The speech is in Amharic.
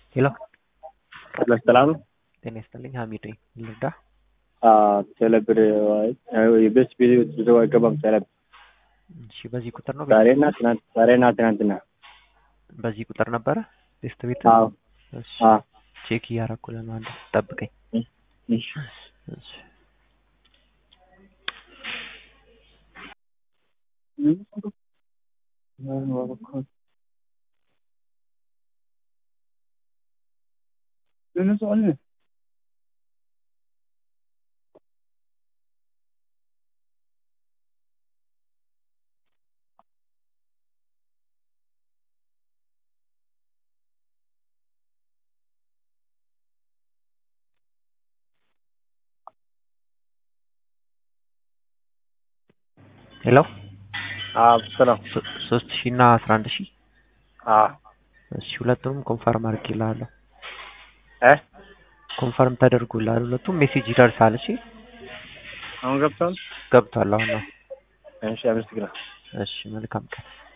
Hello, ሰላም ጤና ይስጥልኝ ሀሚድ ነኝ። ልርዳ? ቴሌብር የቤስት ቪዲዮ ትዘው አይገባም። ቴሌብር እሺ፣ በዚህ ቁጥር ነው ዛሬና ትናንትና በዚህ ቁጥር ነበረ ቤስት ቤት? አዎ እሺ፣ ቼክ እያደረኩልህ ነው። አንድ ጠብቀኝ። እሺ እሺ፣ ሄሎ። ሰላም 3000 እና 11000። እሺ፣ ሁለቱም ኮንፈርም አድርጌልሃለሁ። ኮንፈርም ተደርጎልሃል። ሁለቱም ሜሴጅ ይደርሳል። እሺ፣ አሁን ገብቷል። ገብቷል። አሁን ነው። እሺ አመሰግናለሁ። እሺ፣ መልካም ቀን።